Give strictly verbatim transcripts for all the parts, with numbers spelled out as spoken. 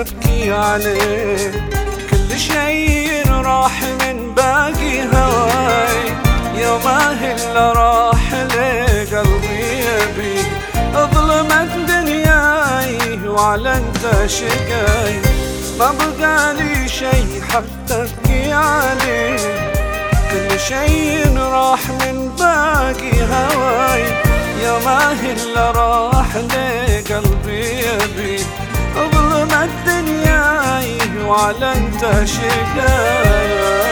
ابكي عليه، كل شي راح من باقي هواي، يومه الا راح لي قلبي يبي، ظلمت دنياي وعلى انت شقاي، ما بقالي شي حتى ابكي عليه، كل شي راح من باقي هواي، يومه الا راح لي قلبي يبي، ظلمت دنياي وعلى انت شقاي.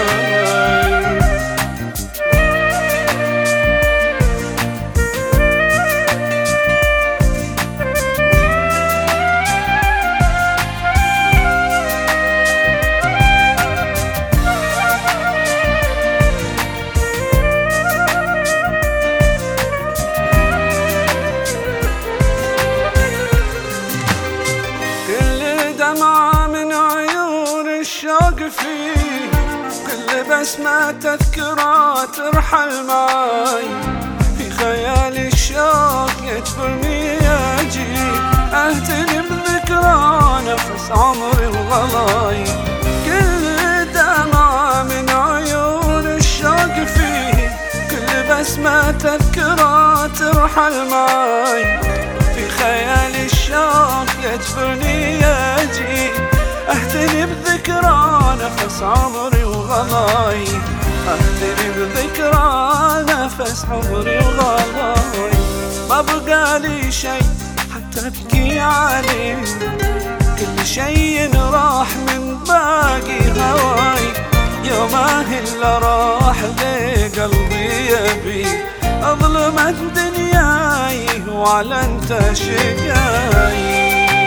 دمعة من عيون الشوق فيه، كل بسمة تذكرة ترحل معاي، في خيالي الشوق يجبرني أجي، أهتني بذكرى نفس عمري وغلاي، كل دمعة من عيون الشوق فيه، كل بسمة تذكرة ترحل معاي، في خيالي الشوق يجبرني أجي، أهتني بذكرى نفس عمري وغلاي، أهتني بذكرى نفس عمري وغلاي، ما بقالي شي حتى أبكي عليه، كل شي راح من باقي هواي، يومه إلا راح لي قلبي يبي، ظلمت دنياي وعلى انت شقاي.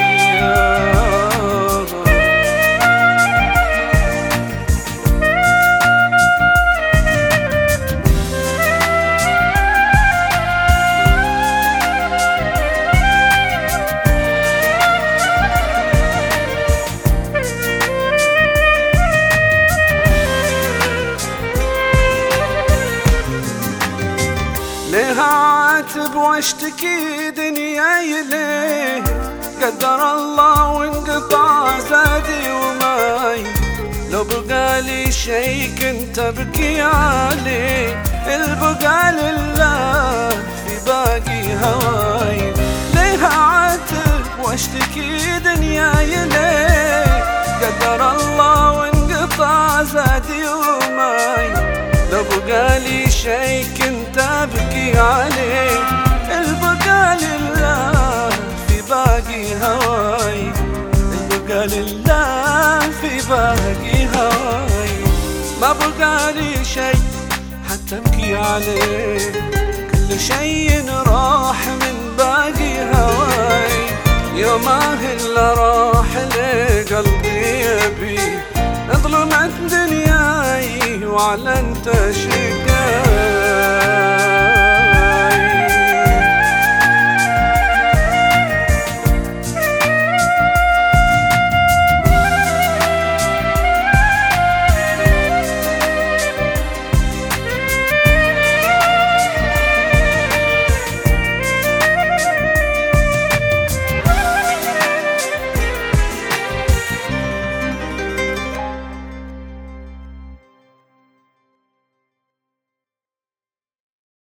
ليه عاتب واشتكي دنياي ليه، قدر الله وانقطع زادي وماي، لو بقالي شي كنت ابكي عليه، البقى لله في باقي هواي، ليه عاتب واشتكي دنياي ليه، قدر الله وانقطع زادي وماي، لو بقالي شي كنت ابكي عليه، البقى لله في باقي هواي، البقى لله في باقي هواي، ما بقالي شي حتى ابكي عليه، كل شي راح من باقي هواي، يومه الا راح لي قلبي يبي، ظلمت دنياي وعلى انت شي